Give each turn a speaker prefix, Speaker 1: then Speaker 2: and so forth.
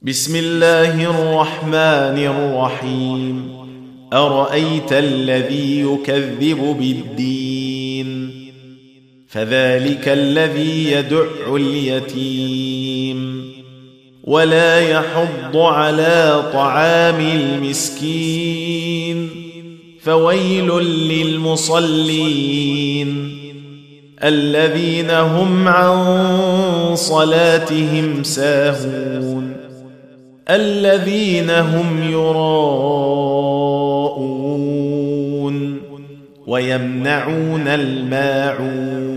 Speaker 1: بسم الله الرحمن الرحيم أرأيت الذي يكذب بالدين فذلك الذي يدع اليتيم ولا يحض على طعام المسكين فويل للمصلين الذين هم عن صلاتهم ساهون الذين هم يراءون ويمنعون الماعون